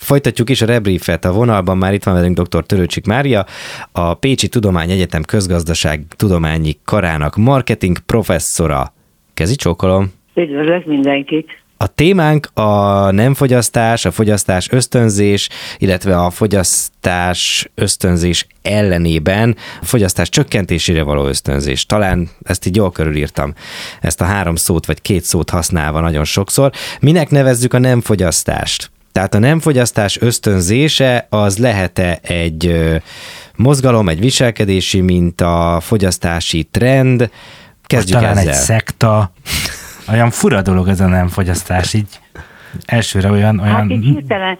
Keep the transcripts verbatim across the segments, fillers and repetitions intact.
Folytatjuk is a rebriefet. A vonalban már itt van velünk dr. Törőcsik Mária, a Pécsi Tudományegyetem Közgazdaság Tudományi Karának marketing professzora. Kezi csókolom! Üdvözlök mindenkit! A témánk a nem fogyasztás, a fogyasztás ösztönzés, illetve a fogyasztás ösztönzés ellenében a fogyasztás csökkentésére való ösztönzés. Talán ezt így jól körülírtam, ezt a három szót vagy két szót használva nagyon sokszor. Minek nevezzük a nem fogyasztást? Tehát a nem fogyasztás ösztönzése az lehet-e egy mozgalom, egy viselkedési minta, fogyasztási trend? Kezdjük talán ezzel. Egy szekta. Olyan fura dolog ez a nem fogyasztás, így elsőre olyan... olyan... Hát így hirtelen,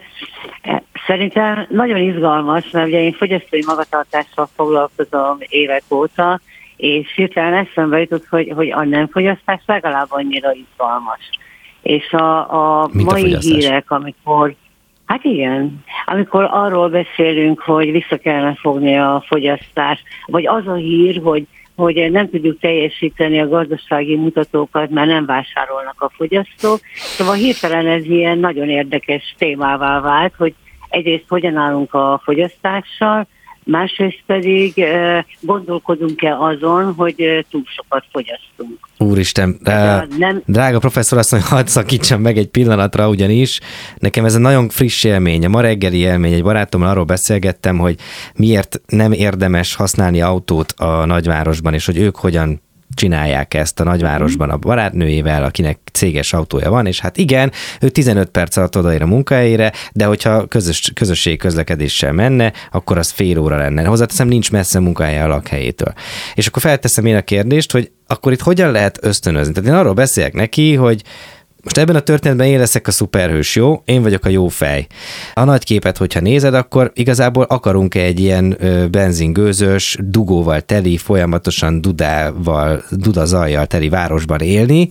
szerintem nagyon izgalmas, mert ugye én fogyasztói magatartással foglalkozom évek óta, és hirtelen eszembe jutott, hogy, hogy a nem fogyasztás legalább annyira izgalmas. És a, a mai a hírek, amikor, hát igen, amikor arról beszélünk, hogy vissza kellene fogni a fogyasztást, vagy az a hír, hogy hogy nem tudjuk teljesíteni a gazdasági mutatókat, mert nem vásárolnak a fogyasztók. Szóval hirtelen ez ilyen nagyon érdekes témává vált, hogy egyrészt hogyan állunk a fogyasztással, másrészt pedig gondolkodunk-e azon, hogy túl sokat fogyasztunk. Úristen, nem... drága professzor asszony, hadd szakítsam meg egy pillanatra, ugyanis nekem ez egy nagyon friss élmény, a ma reggeli élmény, egy barátommal arról beszélgettem, hogy miért nem érdemes használni autót a nagyvárosban, és hogy ők hogyan csinálják ezt a nagyvárosban a barátnőjével, akinek céges autója van, és hát igen, ő tizenöt perc alatt odaér a munkahelyére, de hogyha közös, közösségi közlekedéssel menne, akkor az fél óra lenne. Hozzáteszem, nincs messze munkahelye a lakhelyétől. És akkor felteszem én a kérdést, hogy akkor itt hogyan lehet ösztönözni? Tehát én arról beszélek neki, hogy most ebben a történetben én leszek a szuperhős, jó? Én vagyok a jó fej. A nagy képet, hogyha nézed, akkor igazából akarunk egy ilyen ö, benzingőzös, dugóval teli, folyamatosan dudával, dudazajjal teli városban élni,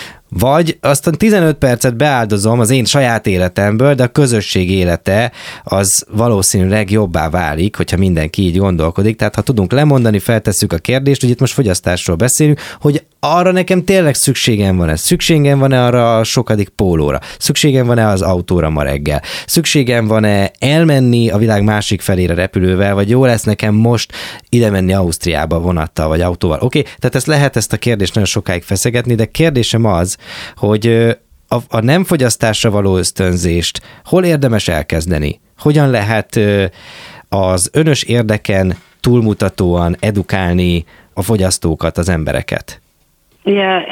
vagy azt a tizenöt percet beáldozom az én saját életemből, de a közösség élete az valószínűleg jobbá válik, hogyha mindenki így gondolkodik. Tehát ha tudunk lemondani, feltesszük a kérdést, hogy itt most fogyasztásról beszélünk, hogy arra nekem tényleg szükségem van-e? Szükségem van-e arra a sokadik pólóra? Szükségem van-e az autóra ma reggel? Szükségem van-e elmenni a világ másik felére repülővel, vagy jó lesz nekem most ide menni Ausztriába vonattal, vagy autóval? Oké, okay? Tehát ezt lehet ezt a kérdést nagyon sokáig feszegetni, de kérdésem az, hogy a, a nem fogyasztásra való ösztönzést hol érdemes elkezdeni? Hogyan lehet az önös érdeken túlmutatóan edukálni a fogyasztókat, az embereket? Ja,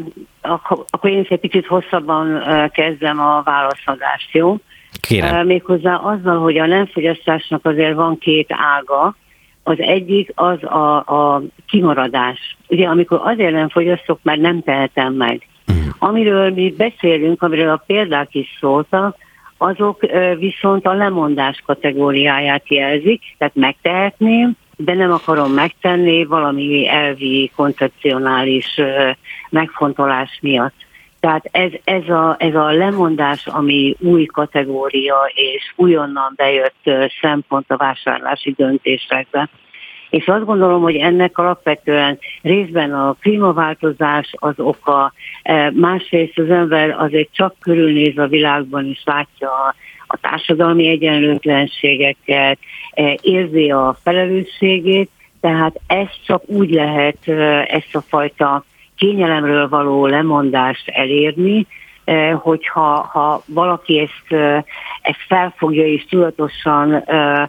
akkor, akkor én is egy picit hosszabban kezdem a válaszadást, jó? Kérem. Méghozzá azzal, hogy a nem fogyasztásnak azért van két ága. Az egyik az a, a kimaradás. Ugye, amikor azért nem fogyasztok, mert nem tehetem meg. Amiről mi beszélünk, amiről a példák is szóltak, azok viszont a lemondás kategóriáját jelzik, tehát megtehetném, de nem akarom megtenni valami elvi, koncepcionális megfontolás miatt. Tehát ez, ez, a, ez a lemondás, ami új kategória és újonnan bejött szempont a vásárlási döntésekbe. És azt gondolom, hogy ennek alapvetően részben a klímaváltozás az oka, másrészt az ember azért csak körülnéz a világban és látja a, a társadalmi egyenlőtlenségeket, érzi a felelősségét, tehát ezt csak úgy lehet ezt a fajta kényelemről való lemondást elérni, hogyha ha valaki ezt, ezt felfogja és tudatosan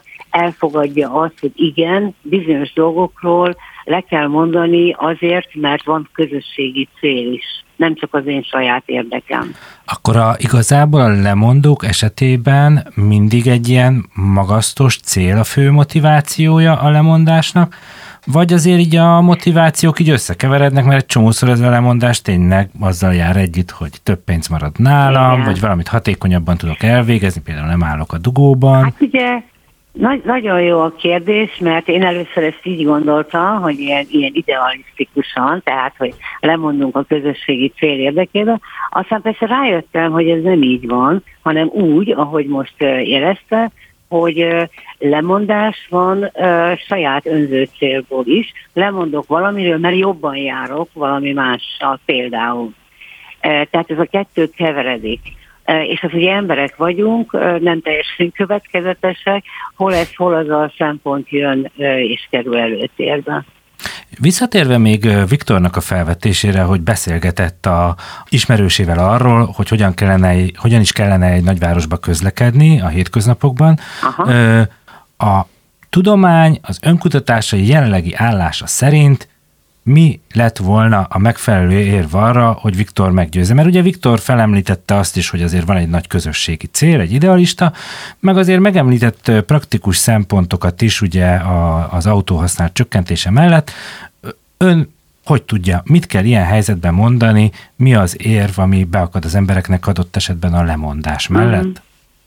elfogadja azt, hogy igen, bizonyos dolgokról le kell mondani azért, mert van közösségi cél is, nem csak az én saját érdekem. Akkor a, igazából a lemondók esetében mindig egy ilyen magasztos cél a fő motivációja a lemondásnak, vagy azért így a motivációk így összekeverednek, mert egy csomószor ez a lemondás tényleg azzal jár együtt, hogy több pénz marad nálam, igen, vagy valamit hatékonyabban tudok elvégezni, például nem állok a dugóban. Hát ugye nagy, nagyon jó a kérdés, mert én először ezt így gondoltam, hogy ilyen, ilyen idealisztikusan, tehát, hogy lemondunk a közösségi cél érdekében. Aztán persze rájöttem, hogy ez nem így van, hanem úgy, ahogy most érezte, hogy lemondás van uh, saját önző célból is. Lemondok valamiről, mert jobban járok valami mással például. Uh, tehát ez a kettő keveredik. És hát ugye emberek vagyunk, nem teljesen következetesek, hol ez, hol az a szempont jön és kerül előtérbe. Visszatérve még Viktornak a felvetésére, hogy beszélgetett a ismerősével arról, hogy hogyan, kellene, hogyan is kellene egy nagyvárosba közlekedni a hétköznapokban. Aha. A tudomány az önkutatásai jelenlegi állása szerint mi lett volna a megfelelő érv arra, hogy Viktor meggyőzze? Mert ugye Viktor felemlítette azt is, hogy azért van egy nagy közösségi cél, egy idealista, meg azért megemlített praktikus szempontokat is ugye az autóhasználat csökkentése mellett. Ön hogy tudja, mit kell ilyen helyzetben mondani, mi az érv, ami beakad az embereknek adott esetben a lemondás mellett? Mm.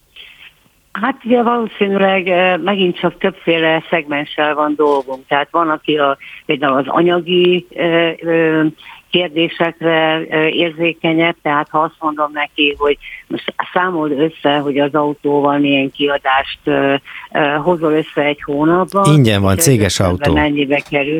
Hát ugye valószínűleg megint csak többféle szegmenssel van dolgunk. Tehát van, aki a, például az anyagi kérdésekre érzékenyebb, tehát ha azt mondom neki, hogy most számold össze, hogy az autóval milyen kiadást hozol össze egy hónapban. Ingyen van, céges autó. Mennyibe kerül.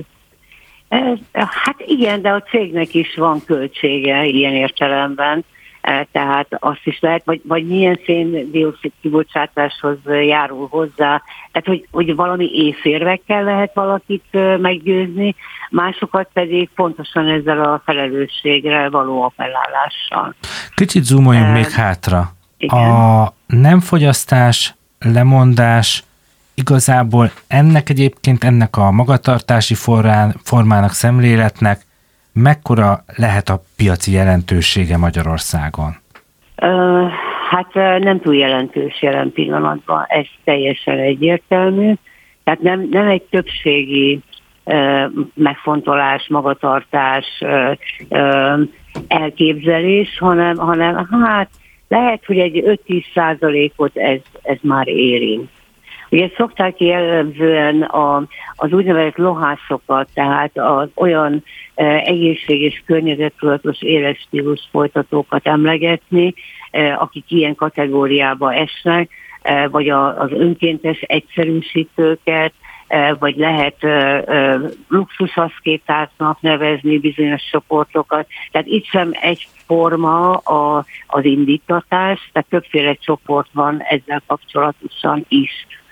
Hát igen, de a cégnek is van költsége ilyen értelemben. Tehát azt is lehet, vagy, vagy milyen szén-dioxid kibocsátáshoz járul hozzá, tehát hogy, hogy valami észérvekkel lehet valakit meggyőzni, másokat pedig pontosan ezzel a felelősségre való appellálással. Kicsit zoomoljunk uh, még hátra. Igen. A nem fogyasztás, lemondás, igazából ennek egyébként, ennek a magatartási forrán, formának, szemléletnek mekkora lehet a piaci jelentősége Magyarországon? Uh, hát nem túl jelentős jelen pillanatban, ez teljesen egyértelmű. Tehát nem, nem egy többségi uh, megfontolás, magatartás, uh, uh, elképzelés, hanem, hanem hát lehet, hogy egy öt-tíz százalékot ez, ez már érint. Ugye szokták jellemzően a, az úgynevezett lohászokat, tehát az olyan e, egészséges, környezettudatos életstílus folytatókat emlegetni, e, akik ilyen kategóriába esnek, e, vagy a, az önkéntes egyszerűsítőket, e, vagy lehet e, e, luxusaszkétáknak nevezni bizonyos csoportokat. Tehát itt sem egyforma a, az indítatás, tehát többféle csoport van ezzel kapcsolatosan is.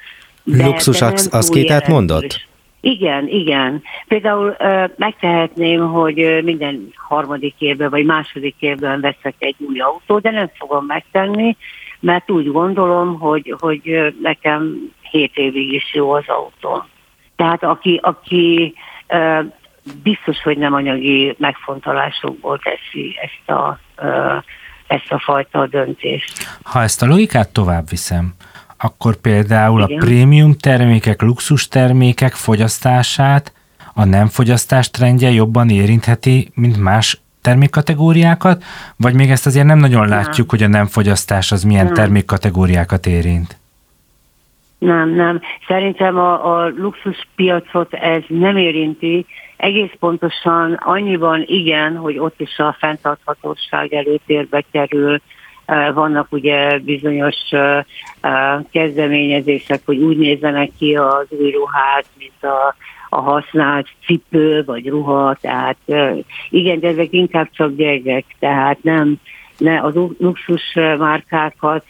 Luxus aszkétát mondott? Igen, igen. Például uh, megtehetném, hogy minden harmadik évben vagy második évben veszek egy új autót, de nem fogom megtenni, mert úgy gondolom, hogy, hogy nekem hét évig is jó az autó. Tehát aki, aki uh, biztos, hogy nem anyagi megfontolásokból teszi ezt a, uh, ezt a fajta döntést. Ha ezt a logikát tovább viszem, akkor például igen, a prémium termékek, luxus termékek fogyasztását a nem fogyasztás trendje jobban érintheti, mint más termékkategóriákat, vagy még ezt azért nem nagyon látjuk, nem, hogy a nem fogyasztás az milyen nem. termékkategóriákat érint? Nem, nem. Szerintem a, a luxuspiacot ez nem érinti, egész pontosan annyiban igen, hogy ott is a fenntarthatóság előtérbe kerül. Vannak ugye bizonyos kezdeményezések, hogy úgy nézzenek ki az új ruhák, mint a, a használt cipő vagy ruha, tehát igen, de ezek inkább csak gyerekek, tehát nem, ne, az luxus márkákat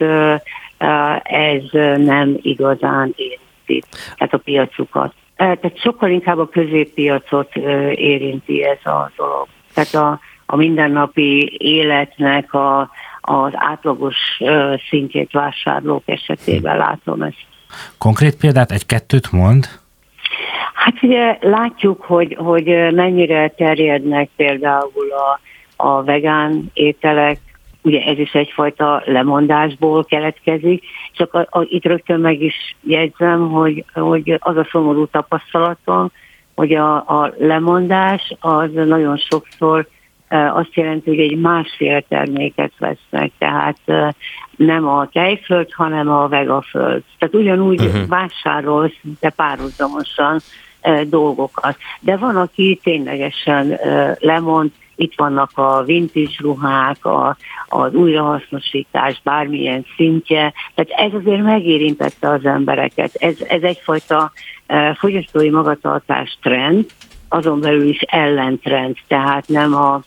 ez nem igazán érinti, tehát a piacukat. Tehát sokkal inkább a középpiacot érinti ez a dolog. Tehát a, a mindennapi életnek a az átlagos szintjét vásárlók esetében látom ezt. Konkrét példát, egy-kettőt mond? Hát ugye látjuk, hogy, hogy mennyire terjednek például a, a vegán ételek, ugye ez is egyfajta lemondásból keletkezik, csak a, a, itt rögtön meg is jegyzem, hogy, hogy az a szomorú tapasztalatom, hogy a, a lemondás az nagyon sokszor azt jelenti, hogy egy másféle terméket vesznek, tehát nem a tejföld, hanem a vegaföld. Tehát ugyanúgy uh-huh. vásárol szinte párhuzamosan dolgokat. De van, aki ténylegesen lemond, itt vannak a vintage ruhák, a, az újrahasznosítás bármilyen szintje, tehát ez azért megérintette az embereket. Ez, ez egyfajta fogyasztói magatartás trend, azon belül is ellentrend, tehát nem a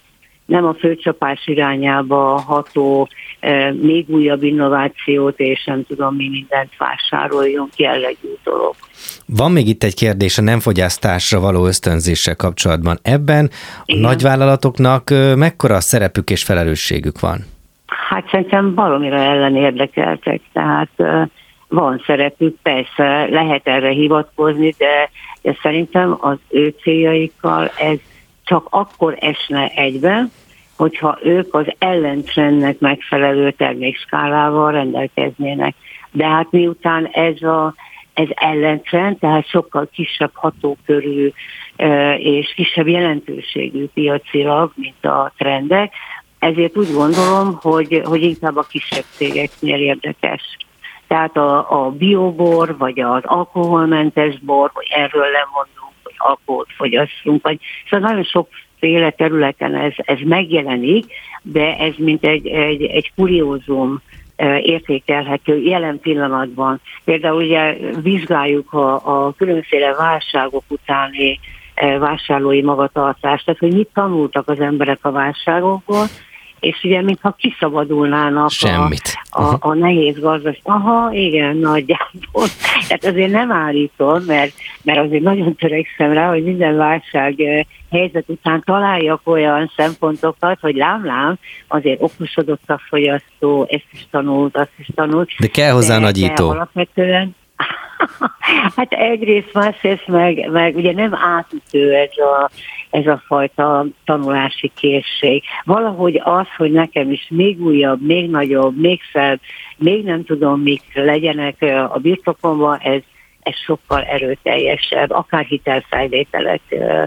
nem a földcsapás irányába ható, még újabb innovációt, és nem tudom mi mindent vásároljon jellegű dolog. Van még itt egy kérdés a nem fogyasztásra való ösztönzéssel kapcsolatban. Ebben a Igen. nagyvállalatoknak mekkora szerepük és felelősségük van? Hát szerintem baromira ellen érdekeltek, tehát van szerepük, persze lehet erre hivatkozni, de, de szerintem az ő céljaikkal ez csak akkor esne egybe, hogyha ők az ellentrendnek megfelelő termékskálával rendelkeznének. De hát miután ez, a, ez ellentrend, tehát sokkal kisebb hatókörű és kisebb jelentőségű piacilag, mint a trendek, ezért úgy gondolom, hogy, hogy inkább a kisebb cégeknél érdekes. Tehát a, a biobor, vagy az alkoholmentes bor, hogy erről lemondunk, hogy alkoholt fogyasszunk, vagy szóval nagyon sokféle területen ez, ez megjelenik, de ez mint egy, egy, egy kuriózum értékelhető jelen pillanatban. Például ugye vizsgáljuk a, a különféle válságok utáni vásárlói magatartást, tehát hogy mit tanultak az emberek a válságokból, és ugye mintha kiszabadulnának Semmit. a, a, a nehéz gazdaság. Aha, igen, nagyjából. Tehát azért nem állítom, mert, mert azért nagyon törekszem rá, hogy minden válság helyzet után találjak olyan szempontokat, hogy lám-lám, azért okosodott a fogyasztó, ezt is tanult, azt is tanult. De kell hozzá de, nagyító. De alapvetően hát egyrészt, másrészt meg, meg ugye nem átütő ez a, ez a fajta tanulási készség. Valahogy az, hogy nekem is még újabb, még nagyobb, még szebb, még nem tudom mik legyenek a birtokomban, ez, ez sokkal erőteljesebb, akár hitelfelvételek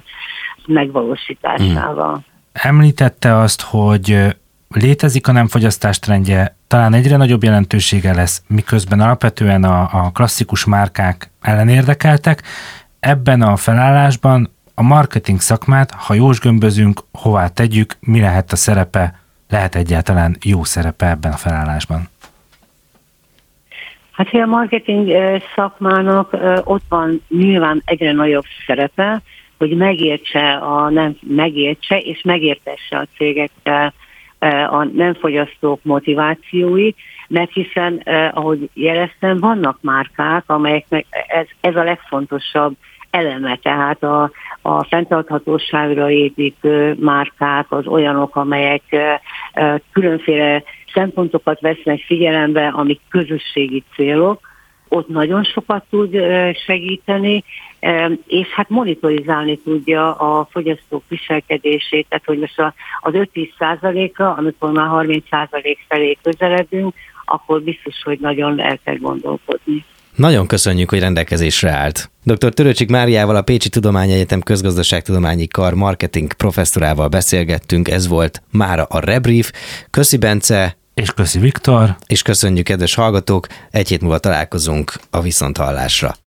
megvalósításával. Említette azt, hogy létezik a nem fogyasztás trendje, talán egyre nagyobb jelentősége lesz, miközben alapvetően a, a klasszikus márkák ellenérdekeltek. Ebben a felállásban a marketing szakmát, ha jósgömbözünk, hová tegyük, mi lehet a szerepe, lehet egyáltalán jó szerepe ebben a felállásban? Hát, hogy a marketing szakmának ott van nyilván egyre nagyobb szerepe, hogy megértse, a nem, megértse és megértesse a cégekkel a nem fogyasztók motivációit, mert hiszen, ahogy jeleztem, vannak márkák, amelyeknek ez, ez a legfontosabb eleme, tehát a, a fenntarthatóságra építő márkák az olyanok, amelyek különféle szempontokat vesznek figyelembe, amik közösségi célok, ott nagyon sokat tud segíteni, és hát monitorizálni tudja a fogyasztók viselkedését, tehát hogy most az öt-tíz százalékra, amikor már harminc százalék felé közeledünk, akkor biztos, hogy nagyon el kell gondolkodni. Nagyon köszönjük, hogy rendelkezésre állt. doktor Törőcsik Máriával, a Pécsi Tudományegyetem Közgazdaságtudományi Kar marketing professzorával beszélgettünk, ez volt mára a Rebrief. Köszi Bence! És köszi Viktor! És köszönjük, kedves hallgatók, egy hét múlva találkozunk a Viszonthallásra.